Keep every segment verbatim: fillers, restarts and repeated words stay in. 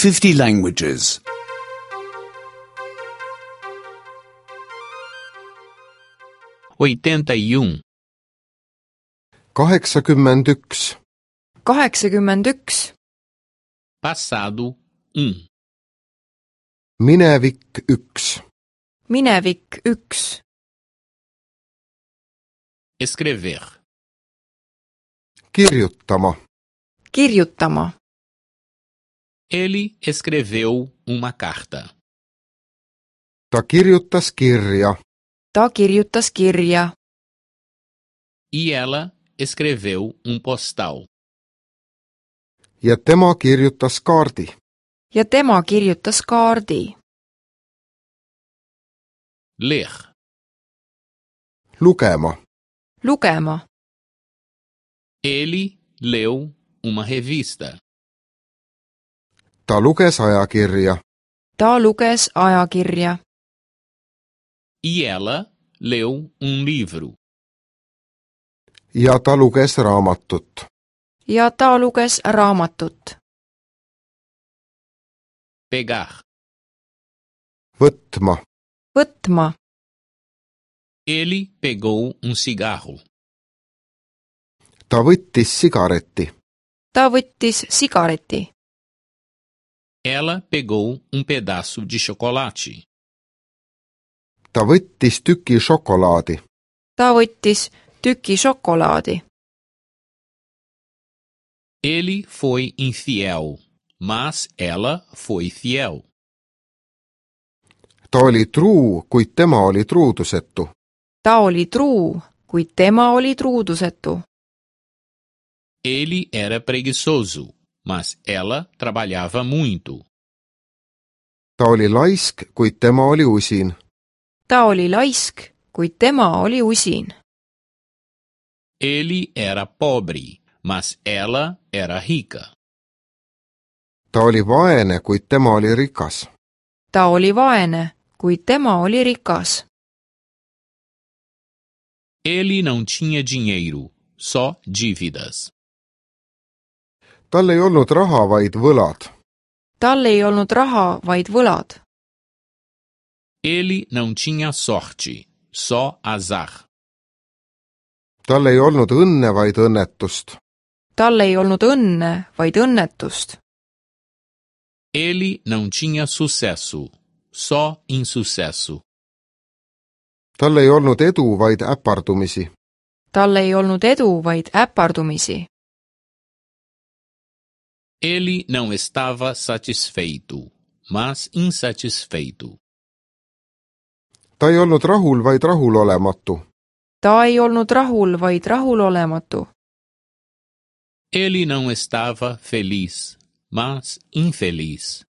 fifty languages. oitenta e um. kaheksakümmend üks, kaheksakümmend üks, Passado um. minevik üks, minevik üks, Escrever. kirjutama, kirjutama. Ele escreveu uma carta. ta kirjutas kirja Ta kirjutas kirja E ela escreveu um postal. ja tema kirjutas kaardi. ja tema kirjutas kaardi. Ler. lugema, Lugema. Ele leu uma revista. ta luges ajakirja Ta luges ajakirja E ela leu um livro. ja ta luges raamatut. ja ta luges raamatut. Pegar. võtma, Võtma. Ele pegou um cigarro. ta võttis sigareti. Ta võttis sigareti. Ela pegou um pedaço de chocolate. ta võttis tüki šokolaadi. Ta võttis tüki šokolaadi. Ele foi infiel, mas ela foi fiel. ta oli truu, kuid tema oli truudusetu. Ta oli truu, kuid tema oli truudusetu. Ele era preguiçoso, mas ela trabalhava muito. ta oli laisk, kuid tema oli usin. Ta oli laisk, kuid tema oli usin. Ele era pobre, mas ela era rica. ta oli vaene, kuid tema oli rikas. Ta oli vaene, kuid tema oli rikas. Ele não tinha dinheiro, só dívidas. tal ei olnud raha, vaid võlad. Tal ei olnud raha, vaid võlad. Ele não tinha sorte, só azar. tal ei olnud õnne, vaid õnnetust. Tal ei olnud õnne, vaid õnnetust. Ele não tinha sucesso, só insucesso. tal ei olnud edu, vaid äpardumisi. Tal ei olnud edu, vaid äpardumisi. Ele não estava satisfeito, mas insatisfeito. ta ei olnud rahul, vaid rahulolematu. Ta ei olnud rahul, vaid rahulolematu. Ele não estava feliz, mas infeliz.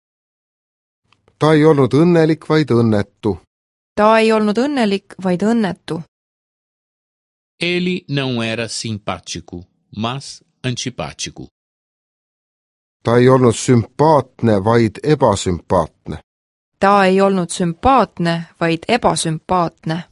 ta ei olnud õnnelik, vaid õnnetu. Ta ei olnud õnnelik, vaid õnnetu. Ele não era simpático, mas antipático. ta ei olnud sümpaatne, vaid ebasümpaatne. Ta ei olnud sümpaatne, vaid ebasümpaatne.